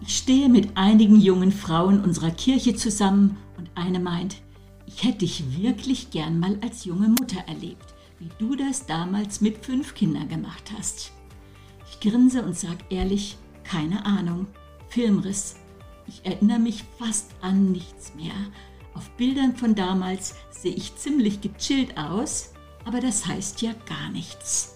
Ich stehe mit einigen jungen Frauen unserer Kirche zusammen und eine meint, ich hätte dich wirklich gern mal als junge Mutter erlebt, wie du das damals mit 5 Kindern gemacht hast. Ich grinse und sage ehrlich, keine Ahnung, Filmriss. Ich erinnere mich fast an nichts mehr. Auf Bildern von damals sehe ich ziemlich gechillt aus, aber das heißt ja gar nichts.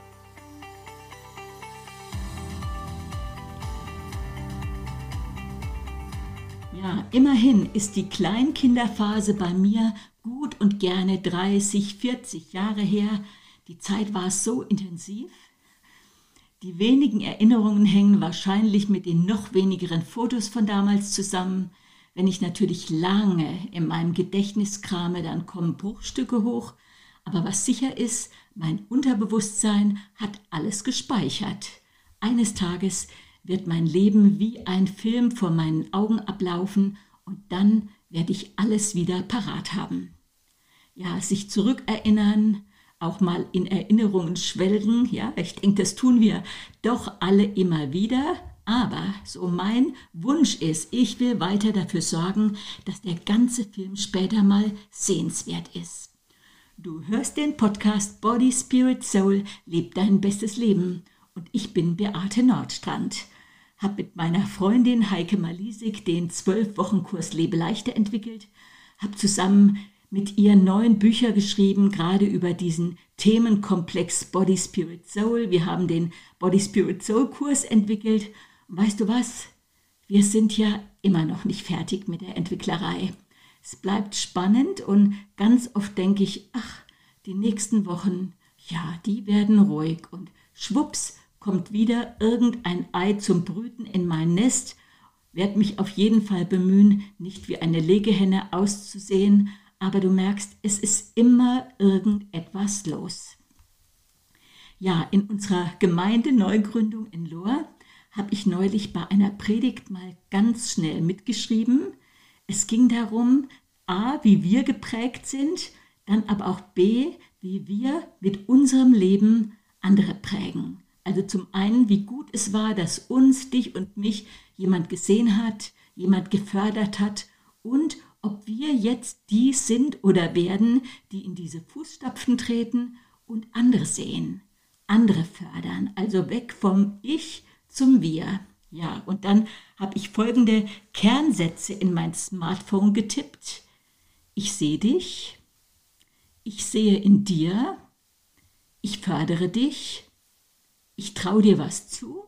Ja, immerhin ist die Kleinkinderphase bei mir gut und gerne 30, 40 Jahre her. Die Zeit war so intensiv. Die wenigen Erinnerungen hängen wahrscheinlich mit den noch wenigeren Fotos von damals zusammen. Wenn ich natürlich lange in meinem Gedächtnis krame, dann kommen Bruchstücke hoch. Aber was sicher ist, mein Unterbewusstsein hat alles gespeichert. Eines Tages wird mein Leben wie ein Film vor meinen Augen ablaufen und dann werde ich alles wieder parat haben. Ja, sich zurückerinnern, auch mal in Erinnerungen schwelgen, ja, ich denke, das tun wir doch alle immer wieder, aber so mein Wunsch ist, ich will weiter dafür sorgen, dass der ganze Film später mal sehenswert ist. Du hörst den Podcast Body, Spirit, Soul, leb dein bestes Leben. Und ich bin Beate Nordstrand, habe mit meiner Freundin Heike Malisik den 12-Wochen-Kurs Lebe leichter entwickelt, habe zusammen mit ihr 9 Bücher geschrieben, gerade über diesen Themenkomplex Body, Spirit, Soul. Wir haben den Body, Spirit, Soul Kurs entwickelt. Und weißt du was? Wir sind ja immer noch nicht fertig mit der Entwicklerei. Es bleibt spannend und ganz oft denke ich, ach, die nächsten Wochen, ja, die werden ruhig und schwupps kommt wieder irgendein Ei zum Brüten in mein Nest. Werde mich auf jeden Fall bemühen, nicht wie eine Legehenne auszusehen, aber du merkst, es ist immer irgendetwas los. Ja, in unserer Gemeindeneugründung in Lohr habe ich neulich bei einer Predigt mal ganz schnell mitgeschrieben. Es ging darum, A, wie wir geprägt sind, dann aber auch B, wie wir mit unserem Leben andere prägen. Also zum einen, wie gut es war, dass uns, dich und mich jemand gesehen hat, jemand gefördert hat und ob wir jetzt die sind oder werden, die in diese Fußstapfen treten und andere sehen, andere fördern, also weg vom Ich zum Wir. Ja, und dann habe ich folgende Kernsätze in mein Smartphone getippt. Ich sehe dich, ich sehe in dir, ich fördere dich, ich traue dir was zu,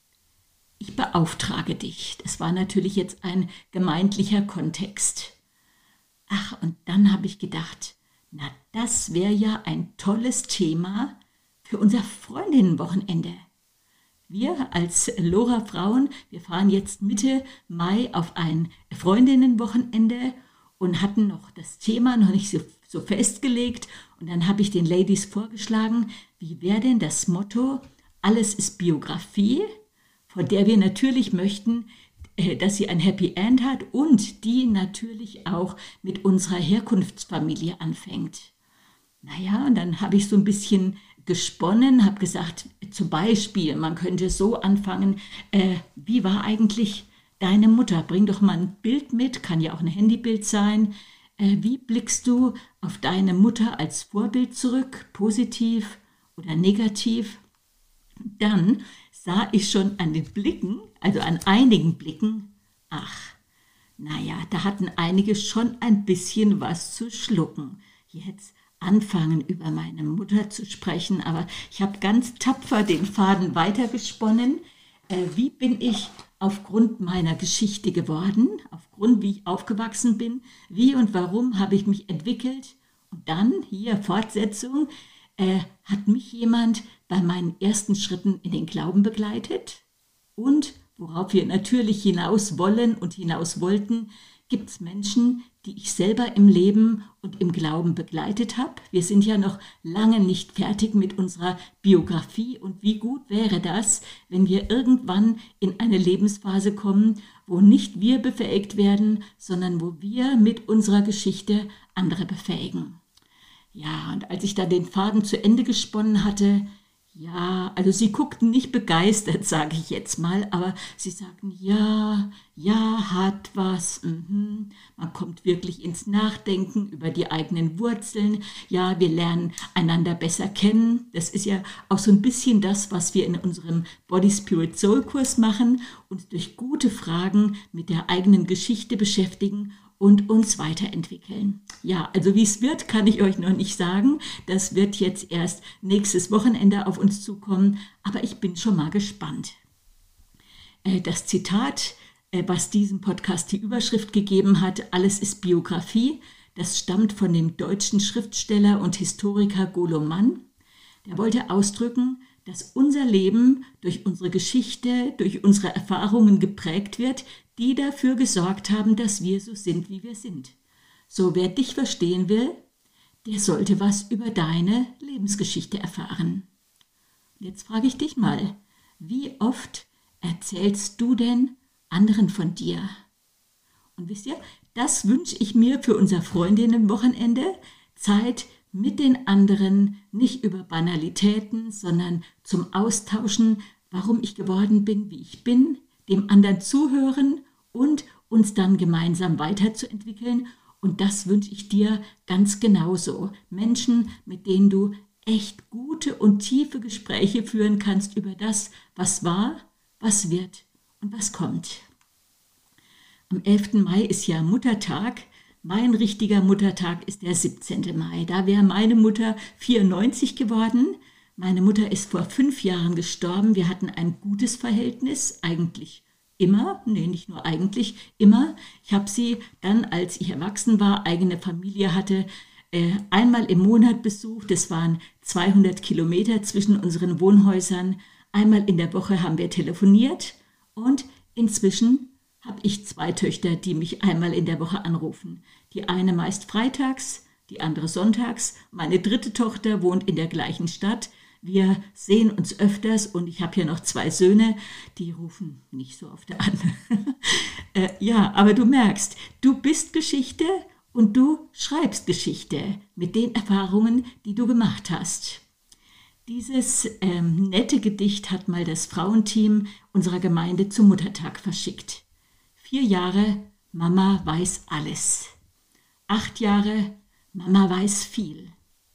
ich beauftrage dich. Das war natürlich jetzt ein gemeindlicher Kontext. Ach, und dann habe ich gedacht, na, das wäre ja ein tolles Thema für unser Freundinnenwochenende. Wir als Lohrer Frauen, wir fahren jetzt Mitte Mai auf ein Freundinnenwochenende und hatten noch das Thema noch nicht so festgelegt. Und dann habe ich den Ladies vorgeschlagen, wie wäre denn das Motto, alles ist Biografie, von der wir natürlich möchten, dass sie ein Happy End hat und die natürlich auch mit unserer Herkunftsfamilie anfängt. Naja, und dann habe ich so ein bisschen gesponnen, habe gesagt, zum Beispiel, man könnte so anfangen, wie war eigentlich deine Mutter? Bring doch mal ein Bild mit, kann ja auch ein Handybild sein. Wie blickst du auf deine Mutter als Vorbild zurück, positiv oder negativ? Dann sah ich schon an den Blicken, also an einigen Blicken, ach, naja, da hatten einige schon ein bisschen was zu schlucken. Jetzt anfangen, über meine Mutter zu sprechen, aber ich habe ganz tapfer den Faden weitergesponnen. Wie bin ich aufgrund meiner Geschichte geworden, aufgrund wie ich aufgewachsen bin, wie und warum habe ich mich entwickelt und dann, hier Fortsetzung, hat mich jemand bei meinen ersten Schritten in den Glauben begleitet und worauf wir natürlich hinaus wollen und hinaus wollten, gibt es Menschen, die ich selber im Leben und im Glauben begleitet habe. Wir sind ja noch lange nicht fertig mit unserer Biografie und wie gut wäre das, wenn wir irgendwann in eine Lebensphase kommen, wo nicht wir befähigt werden, sondern wo wir mit unserer Geschichte andere befähigen. Ja, und als ich da den Faden zu Ende gesponnen hatte, Ja, also sie guckten nicht begeistert, sage ich jetzt mal, aber sie sagten, ja, ja, hat was. Mhm. Man kommt wirklich ins Nachdenken über die eigenen Wurzeln. Ja, wir lernen einander besser kennen. Das ist ja auch so ein bisschen das, was wir in unserem Body Spirit Soul Kurs machen, uns durch gute Fragen mit der eigenen Geschichte beschäftigen und uns weiterentwickeln. Ja, also wie es wird, kann ich euch noch nicht sagen. Das wird jetzt erst nächstes Wochenende auf uns zukommen, aber ich bin schon mal gespannt. Das Zitat, was diesem Podcast die Überschrift gegeben hat, alles ist Biografie, das stammt von dem deutschen Schriftsteller und Historiker Golo Mann. Der wollte ausdrücken, dass unser Leben durch unsere Geschichte, durch unsere Erfahrungen geprägt wird, die dafür gesorgt haben, dass wir so sind, wie wir sind. So, wer dich verstehen will, der sollte was über deine Lebensgeschichte erfahren. Jetzt frage ich dich mal, wie oft erzählst du denn anderen von dir? Und wisst ihr, das wünsche ich mir für unser Freundinnenwochenende, Zeit mit den anderen, nicht über Banalitäten, sondern zum Austauschen, warum ich geworden bin, wie ich bin, dem anderen zuhören und uns dann gemeinsam weiterzuentwickeln. Und das wünsche ich dir ganz genauso. Menschen, mit denen du echt gute und tiefe Gespräche führen kannst über das, was war, was wird und was kommt. Am 11. Mai ist ja Muttertag. Mein richtiger Muttertag ist der 17. Mai. Da wäre meine Mutter 94 geworden. Meine Mutter ist vor 5 Jahren gestorben. Wir hatten ein gutes Verhältnis, eigentlich immer, nicht nur eigentlich, immer. Ich habe sie dann, als ich erwachsen war, eigene Familie hatte, einmal im Monat besucht. Es waren 200 Kilometer zwischen unseren Wohnhäusern. Einmal in der Woche haben wir telefoniert und inzwischen habe ich 2 Töchter, die mich einmal in der Woche anrufen. Die eine meist freitags, die andere sonntags. Meine 3. Tochter wohnt in der gleichen Stadt. Wir sehen uns öfters und ich habe hier noch 2 Söhne, die rufen nicht so oft an. Ja, aber du merkst, du bist Geschichte und du schreibst Geschichte mit den Erfahrungen, die du gemacht hast. Dieses nette Gedicht hat mal das Frauenteam unserer Gemeinde zum Muttertag verschickt. 4 Jahre, Mama weiß alles. 8 Jahre, Mama weiß viel.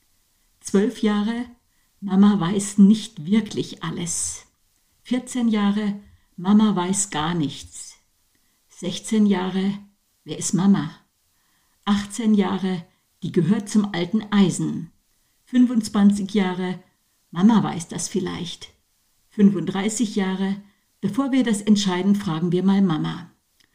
12 Jahre, Mama weiß nicht wirklich alles. 14 Jahre, Mama weiß gar nichts. 16 Jahre, wer ist Mama? 18 Jahre, die gehört zum alten Eisen. 25 Jahre, Mama weiß das vielleicht. 35 Jahre, bevor wir das entscheiden, fragen wir mal Mama.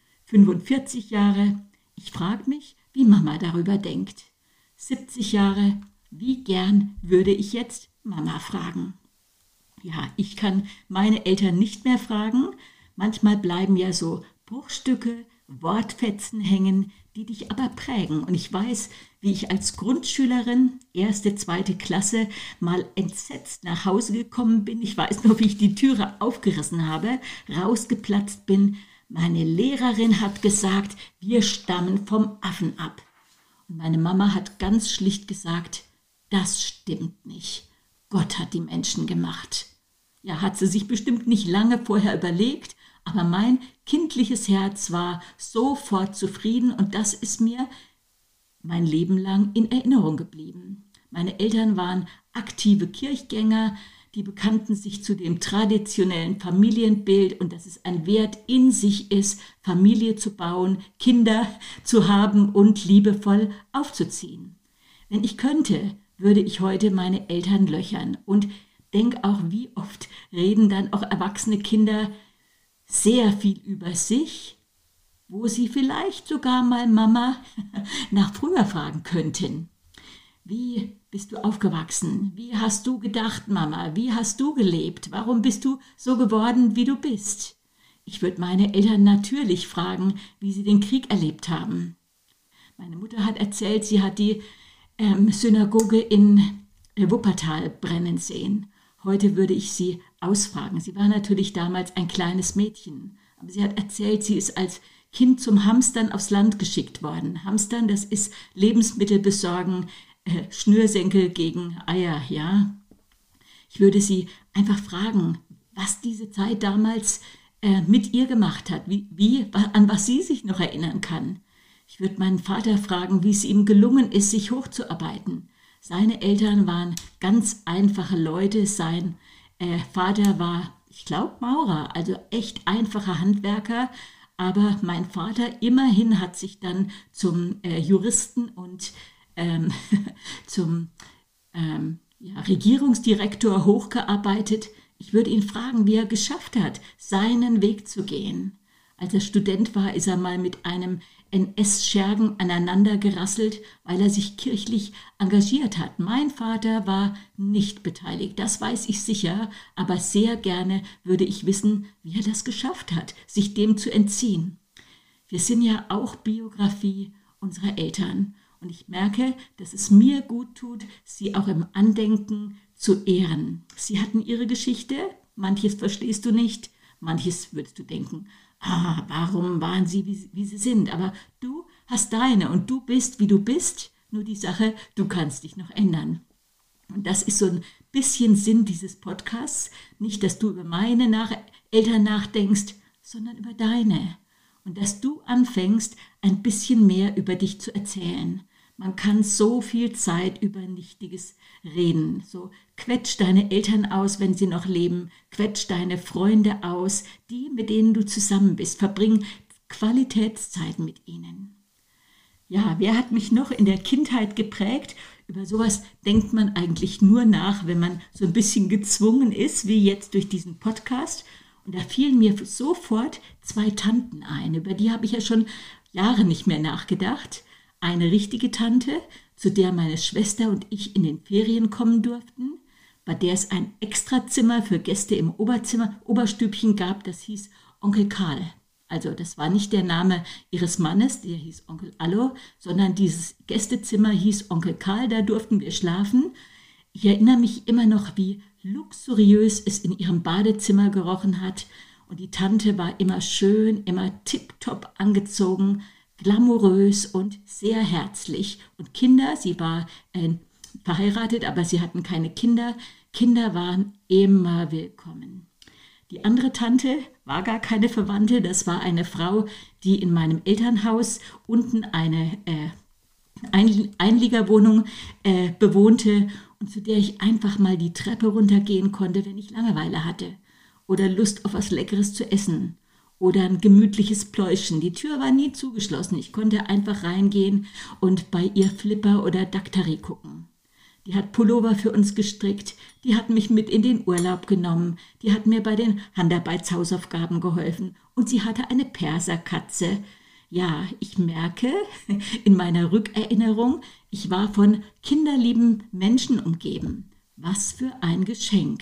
45 Jahre, ich frage mich, wie Mama darüber denkt. 70 Jahre, wie gern würde ich jetzt Mama fragen. Ja, ich kann meine Eltern nicht mehr fragen. Manchmal bleiben ja so Bruchstücke, Wortfetzen hängen, die dich aber prägen. Und ich weiß, wie ich als Grundschülerin, 1., 2. Klasse, mal entsetzt nach Hause gekommen bin. Ich weiß noch, wie ich die Türe aufgerissen habe, rausgeplatzt bin. Meine Lehrerin hat gesagt, wir stammen vom Affen ab. Und meine Mama hat ganz schlicht gesagt, das stimmt nicht. Gott hat die Menschen gemacht. Ja, hat sie sich bestimmt nicht lange vorher überlegt, aber mein kindliches Herz war sofort zufrieden und das ist mir mein Leben lang in Erinnerung geblieben. Meine Eltern waren aktive Kirchgänger, die bekannten sich zu dem traditionellen Familienbild und dass es ein Wert in sich ist, Familie zu bauen, Kinder zu haben und liebevoll aufzuziehen. Wenn ich könnte, würde ich heute meine Eltern löchern und denke auch, wie oft reden dann auch erwachsene Kinder sehr viel über sich, wo sie vielleicht sogar mal Mama nach früher fragen könnten. Wie bist du aufgewachsen? Wie hast du gedacht, Mama? Wie hast du gelebt? Warum bist du so geworden, wie du bist? Ich würde meine Eltern natürlich fragen, wie sie den Krieg erlebt haben. Meine Mutter hat erzählt, sie hat die Synagoge in Wuppertal brennen sehen. Heute würde ich sie ausfragen. Sie war natürlich damals ein kleines Mädchen, aber sie hat erzählt, sie ist als Kind zum Hamstern aufs Land geschickt worden. Hamstern, das ist Lebensmittel besorgen, Schnürsenkel gegen Eier, ja. Ich würde sie einfach fragen, was diese Zeit damals mit ihr gemacht hat, an was sie sich noch erinnern kann. Ich würde meinen Vater fragen, wie es ihm gelungen ist, sich hochzuarbeiten. Seine Eltern waren ganz einfache Leute. Sein Vater war, ich glaube, Maurer, also echt einfacher Handwerker. Aber mein Vater immerhin hat sich dann zum Juristen und zum Regierungsdirektor hochgearbeitet. Ich würde ihn fragen, wie er geschafft hat, seinen Weg zu gehen. Als er Student war, ist er mal mit einem NS-Schergen aneinander gerasselt, weil er sich kirchlich engagiert hat. Mein Vater war nicht beteiligt, das weiß ich sicher, aber sehr gerne würde ich wissen, wie er das geschafft hat, sich dem zu entziehen. Wir sind ja auch Biografie unserer Eltern und ich merke, dass es mir gut tut, sie auch im Andenken zu ehren. Sie hatten ihre Geschichte, manches verstehst du nicht, manches würdest du denken, warum waren sie, wie sie sind? Aber du hast deine und du bist, wie du bist. Nur die Sache, du kannst dich noch ändern. Und das ist so ein bisschen Sinn dieses Podcasts. Nicht, dass du über meine Eltern nachdenkst, sondern über deine. Und dass du anfängst, ein bisschen mehr über dich zu erzählen. Man kann so viel Zeit über Nichtiges reden. So quetsch deine Eltern aus, wenn sie noch leben. Quetsch deine Freunde aus, die, mit denen du zusammen bist. Verbring Qualitätszeit mit ihnen. Ja, wer hat mich noch in der Kindheit geprägt? Über sowas denkt man eigentlich nur nach, wenn man so ein bisschen gezwungen ist, wie jetzt durch diesen Podcast. Und da fielen mir sofort 2 Tanten ein. Über die habe ich ja schon Jahre nicht mehr nachgedacht. Eine richtige Tante, zu der meine Schwester und ich in den Ferien kommen durften, bei der es ein Extrazimmer für Gäste im Oberstübchen gab, das hieß Onkel Karl. Also das war nicht der Name ihres Mannes, der hieß Onkel Allo, sondern dieses Gästezimmer hieß Onkel Karl, da durften wir schlafen. Ich erinnere mich immer noch, wie luxuriös es in ihrem Badezimmer gerochen hat und die Tante war immer schön, immer tipptopp angezogen, glamourös und sehr herzlich. Und Kinder, sie war verheiratet, aber sie hatten keine Kinder. Kinder waren immer willkommen. Die andere Tante war gar keine Verwandte, das war eine Frau, die in meinem Elternhaus unten eine Einliegerwohnung bewohnte und zu der ich einfach mal die Treppe runtergehen konnte, wenn ich Langeweile hatte oder Lust auf was Leckeres zu essen. Oder ein gemütliches Pläuschen. Die Tür war nie zugeschlossen. Ich konnte einfach reingehen und bei ihr Flipper oder Daktari gucken. Die hat Pullover für uns gestrickt. Die hat mich mit in den Urlaub genommen. Die hat mir bei den Handarbeitshausaufgaben geholfen. Und sie hatte eine Perserkatze. Ja, ich merke in meiner Rückerinnerung, ich war von kinderlieben Menschen umgeben. Was für ein Geschenk.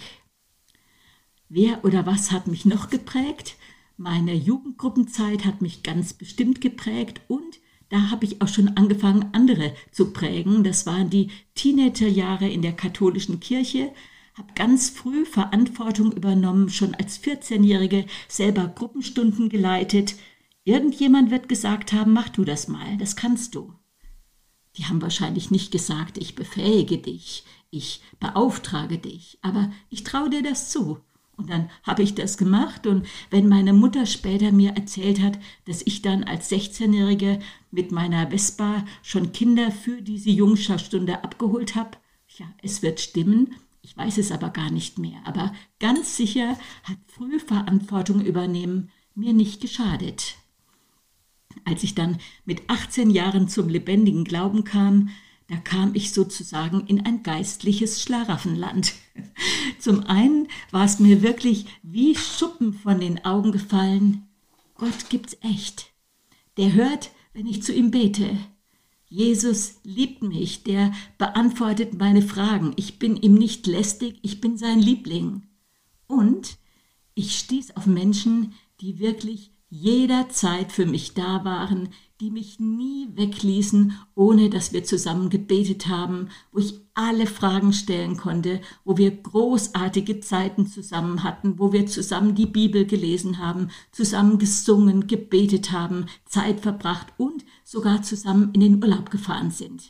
Wer oder was hat mich noch geprägt? Meine Jugendgruppenzeit hat mich ganz bestimmt geprägt und da habe ich auch schon angefangen, andere zu prägen. Das waren die Teenagerjahre in der katholischen Kirche, habe ganz früh Verantwortung übernommen, schon als 14-Jährige selber Gruppenstunden geleitet. Irgendjemand wird gesagt haben, mach du das mal, das kannst du. Die haben wahrscheinlich nicht gesagt, ich befähige dich, ich beauftrage dich, aber ich traue dir das zu. Und dann habe ich das gemacht und wenn meine Mutter später mir erzählt hat, dass ich dann als 16-Jährige mit meiner Vespa schon Kinder für diese Jungscherstunde abgeholt habe, ja, es wird stimmen, ich weiß es aber gar nicht mehr. Aber ganz sicher hat früh Verantwortung übernehmen mir nicht geschadet. Als ich dann mit 18 Jahren zum lebendigen Glauben kam, da kam ich sozusagen in ein geistliches Schlaraffenland. Zum einen war es mir wirklich wie Schuppen von den Augen gefallen. Gott gibt's echt. Der hört, wenn ich zu ihm bete. Jesus liebt mich, der beantwortet meine Fragen. Ich bin ihm nicht lästig, ich bin sein Liebling. Und ich stieß auf Menschen, die wirklich jederzeit für mich da waren, die mich nie wegließen, ohne dass wir zusammen gebetet haben, wo ich alle Fragen stellen konnte, wo wir großartige Zeiten zusammen hatten, wo wir zusammen die Bibel gelesen haben, zusammen gesungen, gebetet haben, Zeit verbracht und sogar zusammen in den Urlaub gefahren sind.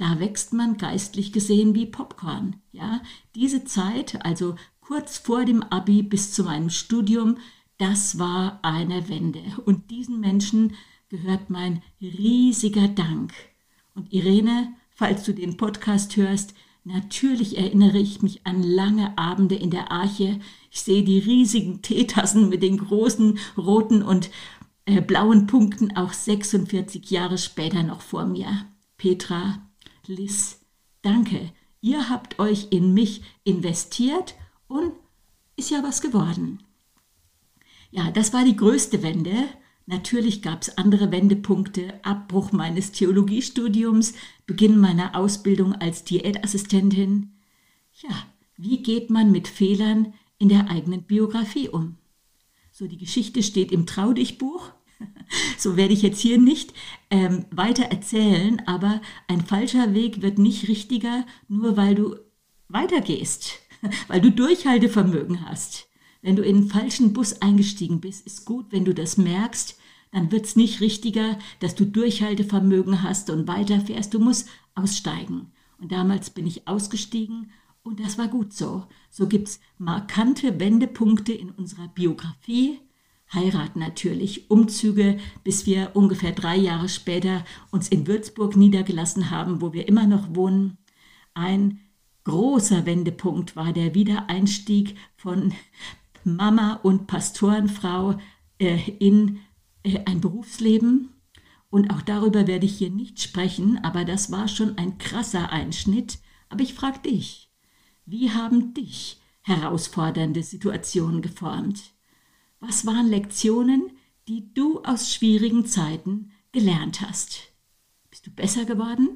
da wächst man geistlich gesehen wie Popcorn. Ja? Diese Zeit, also kurz vor dem Abi bis zu meinem Studium, das war eine Wende. Und diesen Menschen gehört mein riesiger Dank. Und Irene, falls du den Podcast hörst, natürlich erinnere ich mich an lange Abende in der Arche. Ich sehe die riesigen Teetassen mit den großen roten und blauen Punkten auch 46 Jahre später noch vor mir. Petra, Liz, danke. Ihr habt euch in mich investiert und ist ja was geworden. Ja, das war die größte Wende. Natürlich gab es andere Wendepunkte, Abbruch meines Theologiestudiums, Beginn meiner Ausbildung als Diätassistentin. Ja, wie geht man mit Fehlern in der eigenen Biografie um? So, die Geschichte steht im Trau-dich-Buch. So werde ich jetzt hier nicht weiter erzählen, aber ein falscher Weg wird nicht richtiger, nur weil du weitergehst, weil du Durchhaltevermögen hast. Wenn du in einen falschen Bus eingestiegen bist, ist gut, wenn du das merkst, dann wird es nicht richtiger, dass du Durchhaltevermögen hast und weiterfährst. Du musst aussteigen. Und damals bin ich ausgestiegen und das war gut so. So gibt es markante Wendepunkte in unserer Biografie. Heirat natürlich, Umzüge, bis wir ungefähr 3 Jahre später uns in Würzburg niedergelassen haben, wo wir immer noch wohnen. Ein großer Wendepunkt war der Wiedereinstieg von Mama und Pastorenfrau in ein Berufsleben. Und auch darüber werde ich hier nicht sprechen, aber das war schon ein krasser Einschnitt. Aber ich frage dich, wie haben dich herausfordernde Situationen geformt? Was waren Lektionen, die du aus schwierigen Zeiten gelernt hast? Bist du besser geworden?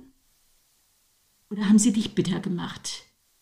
Oder haben sie dich bitter gemacht?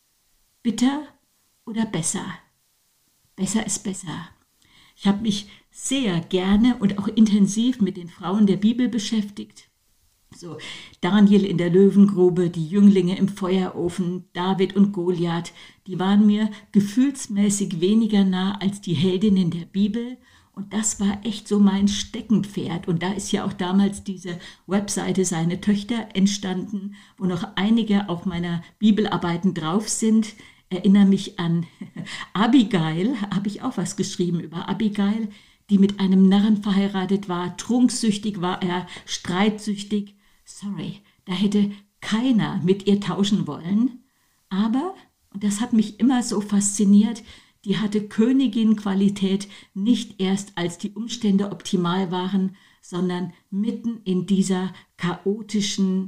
Bitter oder besser? Besser ist besser. Ich habe mich sehr gerne und auch intensiv mit den Frauen der Bibel beschäftigt. So Daniel in der Löwengrube, die Jünglinge im Feuerofen, David und Goliath, die waren mir gefühlsmäßig weniger nah als die Heldinnen der Bibel. Und das war echt so mein Steckenpferd. Und da ist ja auch damals diese Webseite Seine Töchter entstanden, wo noch einige auch meiner Bibelarbeiten drauf sind. Erinnere mich an Abigail, habe ich auch was geschrieben über Abigail, die mit einem Narren verheiratet war, trunksüchtig war er, streitsüchtig. Sorry, da hätte keiner mit ihr tauschen wollen. Aber, und das hat mich immer so fasziniert, die hatte Königin-Qualität nicht erst, als die Umstände optimal waren, sondern mitten in dieser chaotischen,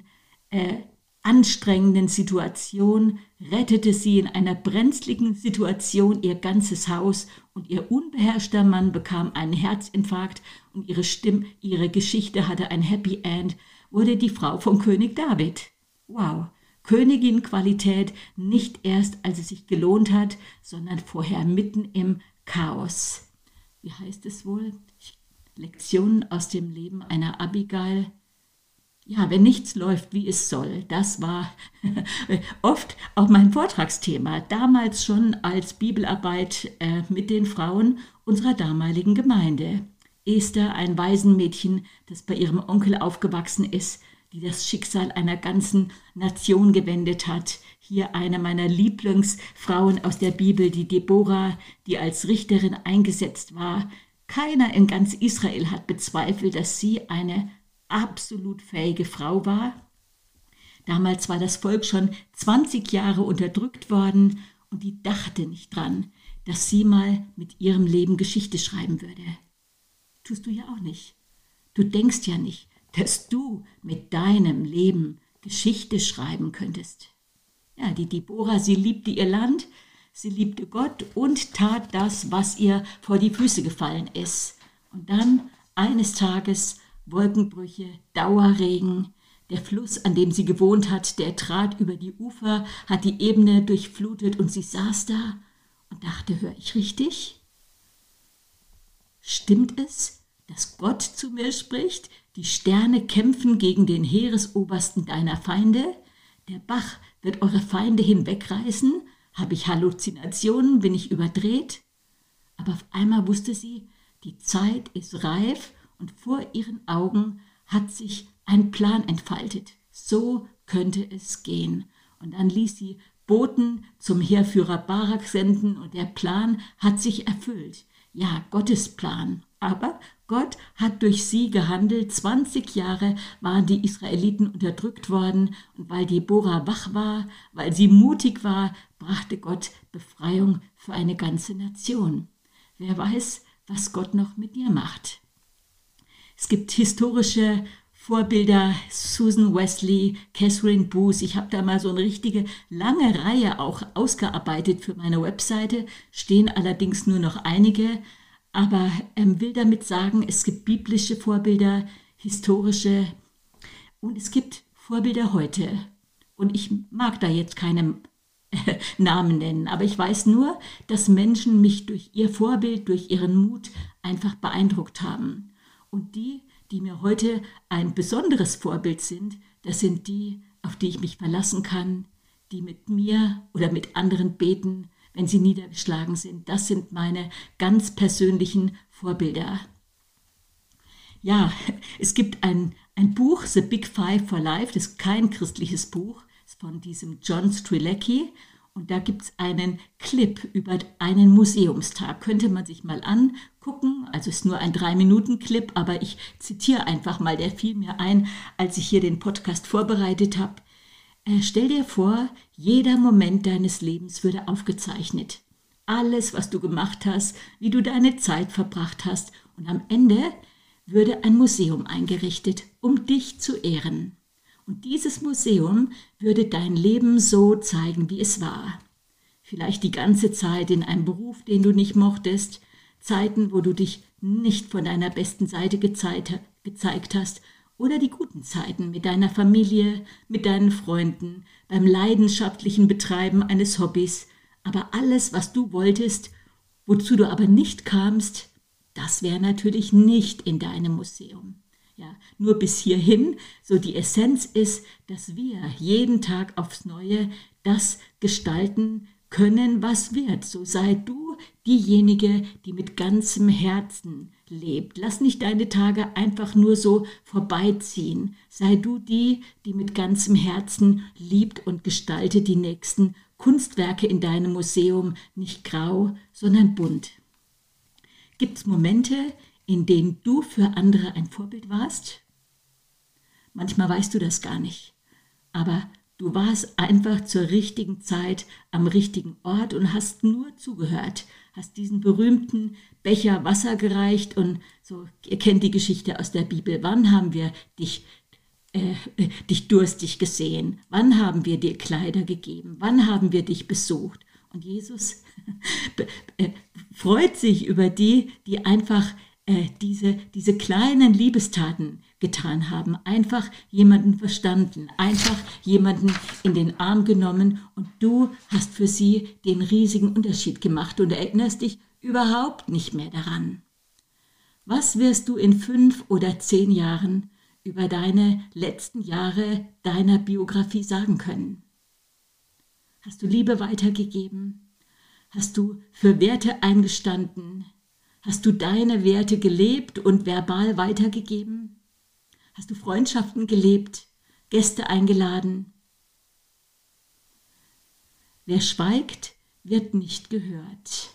anstrengenden Situation rettete sie in einer brenzligen Situation ihr ganzes Haus und ihr unbeherrschter Mann bekam einen Herzinfarkt und ihre Geschichte hatte ein Happy End, wurde die Frau von König David. Wow, Königin-Qualität nicht erst, als es sich gelohnt hat, sondern vorher mitten im Chaos. Wie heißt es wohl? Lektionen aus dem Leben einer Abigail. Ja, wenn nichts läuft, wie es soll, das war oft auch mein Vortragsthema, damals schon als Bibelarbeit mit den Frauen unserer damaligen Gemeinde. Esther, ein Waisenmädchen, das bei ihrem Onkel aufgewachsen ist, die das Schicksal einer ganzen Nation gewendet hat. Hier eine meiner Lieblingsfrauen aus der Bibel, die Deborah, die als Richterin eingesetzt war. Keiner in ganz Israel hat bezweifelt, dass sie eine absolut fähige Frau war. Damals war das Volk schon 20 Jahre unterdrückt worden und die dachte nicht dran, dass sie mal mit ihrem Leben Geschichte schreiben würde. Tust du ja auch nicht. Du denkst ja nicht, dass du mit deinem Leben Geschichte schreiben könntest. Ja, die Deborah, sie liebte ihr Land, sie liebte Gott und tat das, was ihr vor die Füße gefallen ist. Und dann eines Tages Wolkenbrüche, Dauerregen. Der Fluss, an dem sie gewohnt hat, der trat über die Ufer, hat die Ebene durchflutet und sie saß da und dachte, höre ich richtig? Stimmt es, dass Gott zu mir spricht? Die Sterne kämpfen gegen den Heeresobersten deiner Feinde? Der Bach wird eure Feinde hinwegreißen? Habe ich Halluzinationen? Bin ich überdreht? Aber auf einmal wusste sie, die Zeit ist reif und vor ihren Augen hat sich ein Plan entfaltet. So könnte es gehen. Und dann ließ sie Boten zum Heerführer Barak senden und der Plan hat sich erfüllt. Ja, Gottes Plan. Aber Gott hat durch sie gehandelt. 20 Jahre waren die Israeliten unterdrückt worden und weil Deborah wach war, weil sie mutig war, brachte Gott Befreiung für eine ganze Nation. Wer weiß, was Gott noch mit dir macht. Es gibt historische Vorbilder, Susan Wesley, Catherine Booth. Ich habe da mal so eine richtige lange Reihe auch ausgearbeitet für meine Webseite, stehen allerdings nur noch einige. Aber will damit sagen, es gibt biblische Vorbilder, historische und es gibt Vorbilder heute. Und ich mag da jetzt keine Namen nennen, aber ich weiß nur, dass Menschen mich durch ihr Vorbild, durch ihren Mut einfach beeindruckt haben. Und die mir heute ein besonderes Vorbild sind, das sind die, auf die ich mich verlassen kann, die mit mir oder mit anderen beten, wenn sie niedergeschlagen sind. Das sind meine ganz persönlichen Vorbilder. Ja, es gibt ein Buch, The Big Five for Life, das ist kein christliches Buch, ist von diesem John Strilecki. Und da gibt es einen Clip über einen Museumstag. Könnte man sich mal angucken. Also ist nur ein 3-Minuten-Clip, aber ich zitiere einfach mal, der fiel mir ein, als ich hier den Podcast vorbereitet habe. Stell dir vor, jeder Moment deines Lebens würde aufgezeichnet. Alles, was du gemacht hast, wie du deine Zeit verbracht hast. Und am Ende würde ein Museum eingerichtet, um dich zu ehren. Und dieses Museum würde dein Leben so zeigen, wie es war. Vielleicht die ganze Zeit in einem Beruf, den du nicht mochtest, Zeiten, wo du dich nicht von deiner besten Seite gezeigt hast, oder die guten Zeiten mit deiner Familie, mit deinen Freunden, beim leidenschaftlichen Betreiben eines Hobbys. Aber alles, was du wolltest, wozu du aber nicht kamst, das wäre natürlich nicht in deinem Museum. Ja, nur bis hierhin, so die Essenz ist, dass wir jeden Tag aufs Neue das gestalten können, was wird. So sei du diejenige, die mit ganzem Herzen lebt. Lass nicht deine Tage einfach nur so vorbeiziehen. Sei du die, die mit ganzem Herzen liebt und gestalte die nächsten Kunstwerke in deinem Museum nicht grau, sondern bunt. Gibt's Momente, in denen du für andere ein Vorbild warst? Manchmal weißt du das gar nicht, aber du warst einfach zur richtigen Zeit am richtigen Ort und hast nur zugehört, hast diesen berühmten Becher Wasser gereicht und so, ihr kennt die Geschichte aus der Bibel. Wann haben wir dich durstig gesehen? Wann haben wir dir Kleider gegeben? Wann haben wir dich besucht? Und Jesus freut sich über die einfach diese kleinen Liebestaten getan haben, einfach jemanden verstanden, einfach jemanden in den Arm genommen und du hast für sie den riesigen Unterschied gemacht und erinnerst dich überhaupt nicht mehr daran. Was wirst du in 5 oder 10 Jahren über deine letzten Jahre deiner Biografie sagen können? Hast du Liebe weitergegeben? Hast du für Werte eingestanden? Hast du deine Werte gelebt und verbal weitergegeben? Hast du Freundschaften gelebt, Gäste eingeladen? Wer schweigt, wird nicht gehört.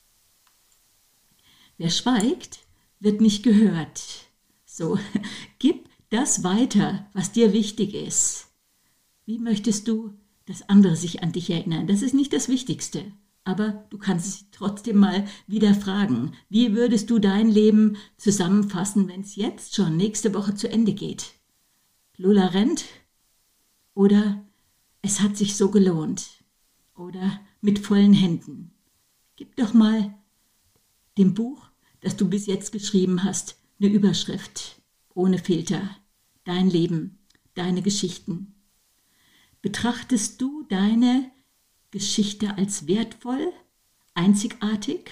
Wer schweigt, wird nicht gehört. So, gib das weiter, was dir wichtig ist. Wie möchtest du, dass andere sich an dich erinnern? Das ist nicht das Wichtigste. Aber du kannst es trotzdem mal wieder fragen. Wie würdest du dein Leben zusammenfassen, wenn es jetzt schon nächste Woche zu Ende geht? Lola rennt? Oder es hat sich so gelohnt? Oder mit vollen Händen? Gib doch mal dem Buch, das du bis jetzt geschrieben hast, eine Überschrift. Ohne Filter. Dein Leben, deine Geschichten. Betrachtest du deine Geschichte als wertvoll, einzigartig?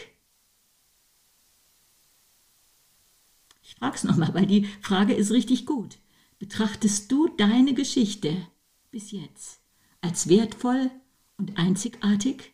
Ich frage es nochmal, weil die Frage ist richtig gut. Betrachtest du deine Geschichte bis jetzt als wertvoll und einzigartig?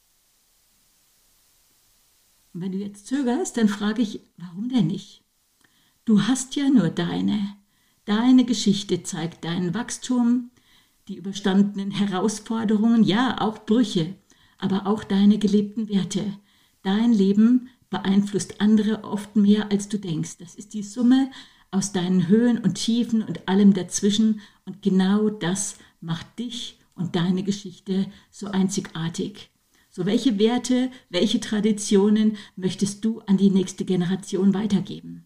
Und wenn du jetzt zögerst, dann frage ich, warum denn nicht? Du hast ja nur deine. Deine Geschichte zeigt dein Wachstum, die überstandenen Herausforderungen, ja, auch Brüche, aber auch deine gelebten Werte. Dein Leben beeinflusst andere oft mehr, als du denkst. Das ist die Summe aus deinen Höhen und Tiefen und allem dazwischen. Und genau das macht dich und deine Geschichte so einzigartig. So, welche Werte, welche Traditionen möchtest du an die nächste Generation weitergeben?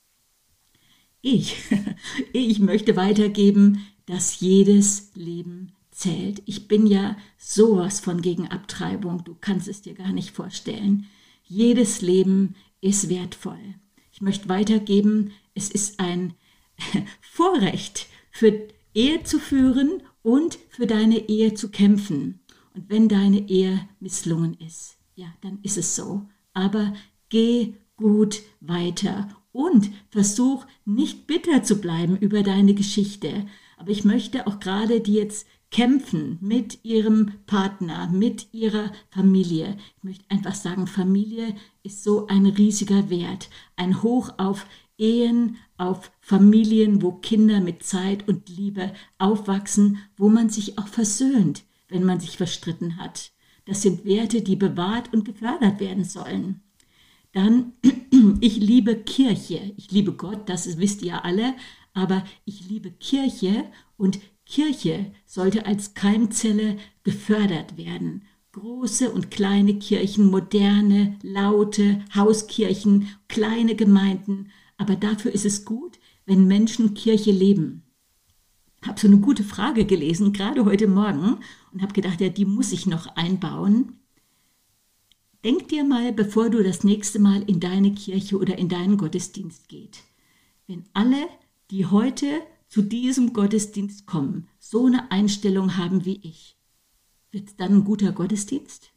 Ich möchte weitergeben, dass jedes Leben zählt. Ich bin ja sowas von gegen Abtreibung, du kannst es dir gar nicht vorstellen. Jedes Leben ist wertvoll. Ich möchte weitergeben, es ist ein Vorrecht, für Ehe zu führen und für deine Ehe zu kämpfen. Und wenn deine Ehe misslungen ist, ja, dann ist es so. Aber geh gut weiter und versuch nicht bitter zu bleiben über deine Geschichte. Aber ich möchte auch gerade die jetzt kämpfen mit ihrem Partner, mit ihrer Familie. Ich möchte einfach sagen, Familie ist so ein riesiger Wert. Ein Hoch auf Ehen, auf Familien, wo Kinder mit Zeit und Liebe aufwachsen, wo man sich auch versöhnt, wenn man sich verstritten hat. Das sind Werte, die bewahrt und gefördert werden sollen. Dann, ich liebe Kirche. Ich liebe Gott, das wisst ihr alle, aber ich liebe Kirche und Kirche sollte als Keimzelle gefördert werden. Große und kleine Kirchen, moderne, laute Hauskirchen, kleine Gemeinden. Aber dafür ist es gut, wenn Menschen Kirche leben. Ich habe so eine gute Frage gelesen, gerade heute Morgen, und habe gedacht, ja, die muss ich noch einbauen. Denk dir mal, bevor du das nächste Mal in deine Kirche oder in deinen Gottesdienst gehst. Wenn alle, die heute zu diesem Gottesdienst kommen, so eine Einstellung haben wie ich, wird es dann ein guter Gottesdienst?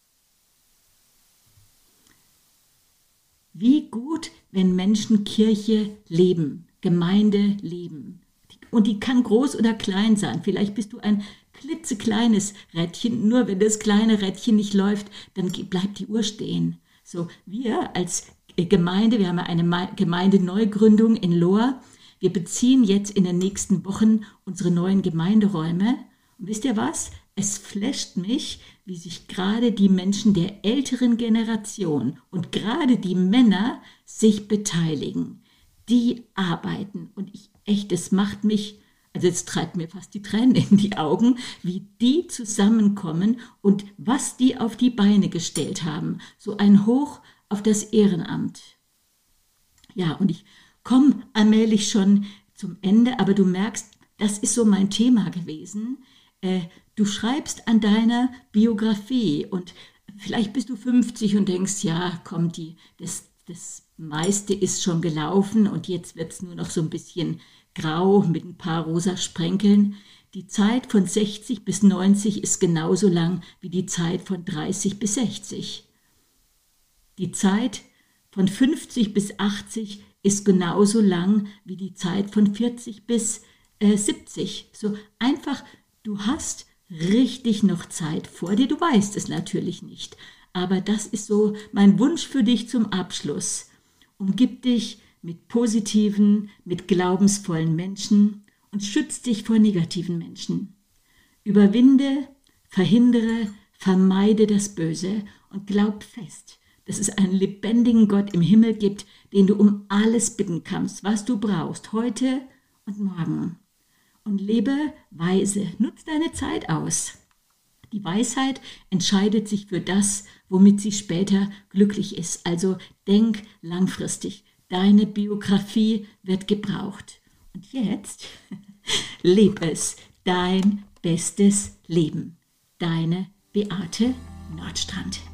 Wie gut, wenn Menschen Kirche leben, Gemeinde leben. Und die kann groß oder klein sein. Vielleicht bist du ein klitzekleines Rädchen. Nur wenn das kleine Rädchen nicht läuft, dann bleibt die Uhr stehen. So, wir als Gemeinde, wir haben eine Gemeindeneugründung in Lohr. Wir beziehen jetzt in den nächsten Wochen unsere neuen Gemeinderäume. Und wisst ihr was? Es flasht mich, wie sich gerade die Menschen der älteren Generation und gerade die Männer sich beteiligen. Die arbeiten und es macht mich, also es treibt mir fast die Tränen in die Augen, wie die zusammenkommen und was die auf die Beine gestellt haben. So ein Hoch auf das Ehrenamt. Ja, und ich komme allmählich schon zum Ende, aber du merkst, das ist so mein Thema gewesen. Du schreibst an deiner Biografie und vielleicht bist du 50 und denkst, ja, komm, das meiste ist schon gelaufen und jetzt wird es nur noch so ein bisschen grau mit ein paar rosa Sprenkeln. Die Zeit von 60 bis 90 ist genauso lang wie die Zeit von 30 bis 60. Die Zeit von 50 bis 80 ist genauso lang wie die Zeit von 40 bis 70. So einfach, du hast richtig noch Zeit vor dir. Du weißt es natürlich nicht. Aber das ist so mein Wunsch für dich zum Abschluss. Umgib dich mit positiven, mit glaubensvollen Menschen und schütz dich vor negativen Menschen. Überwinde, verhindere, vermeide das Böse und glaub fest, dass es einen lebendigen Gott im Himmel gibt, den du um alles bitten kannst, was du brauchst, heute und morgen. Und lebe weise, nutz deine Zeit aus. Die Weisheit entscheidet sich für das, womit sie später glücklich ist. Also denk langfristig. Deine Biografie wird gebraucht. Und jetzt leb es, dein bestes Leben. Deine Beate Nordstrand.